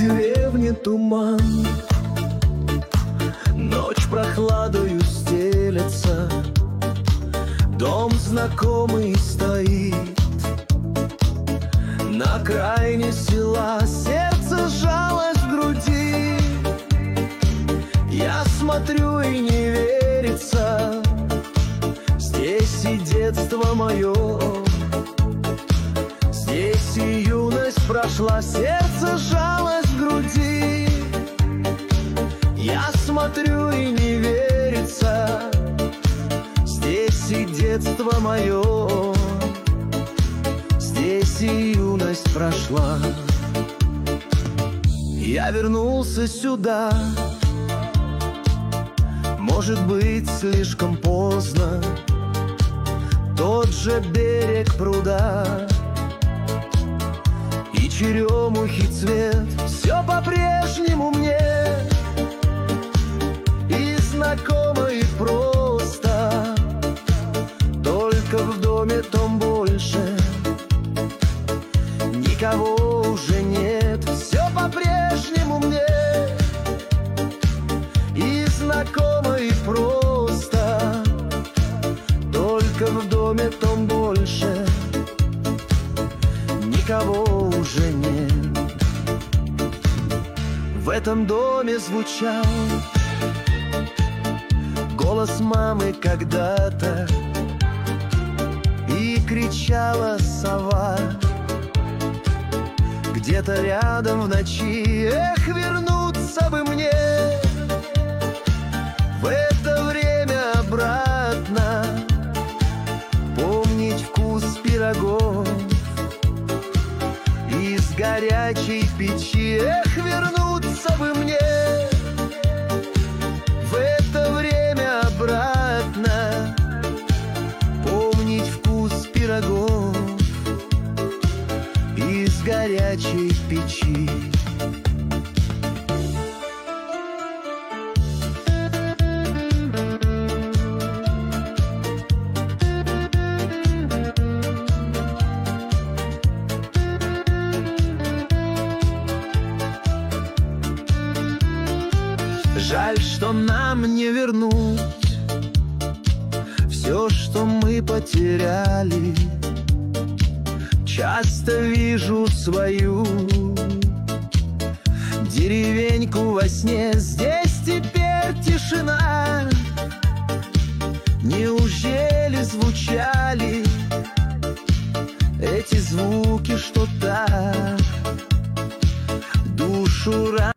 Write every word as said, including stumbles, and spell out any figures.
деревне туман, ночь прохладою стелется, дом знакомый стоит на окраине села, сердце сжалось в груди. Я смотрю и не верится, здесь и детство мое, здесь и юность прошла, сердце сжалось в груди. Я смотрю и не верится, здесь и детство мое, здесь и юность прошла. Я вернулся сюда, может быть, слишком поздно. Тот же берег пруда и черемухи цвет, все по-прежнему мне и знакомо, и просто. Только в доме том больше никого уже нет. Все по-прежнему мне и знакомо, и просто. Только в доме том больше никого уже нет. В этом доме звучал голос мамы когда-то, и кричала сова где-то рядом в ночи. Эх, вернуться бы мне в это время обратно, помнить вкус пирогов из горячей печи. Эх, вернуться бы мне в это время обратно, помнить вкус пирогов из горячей печи. Жаль, что нам не вернуть все, что мы потеряли. Часто вижу свою деревеньку во сне, здесь теперь тишина. Неужели звучали эти звуки, что так душу ранили?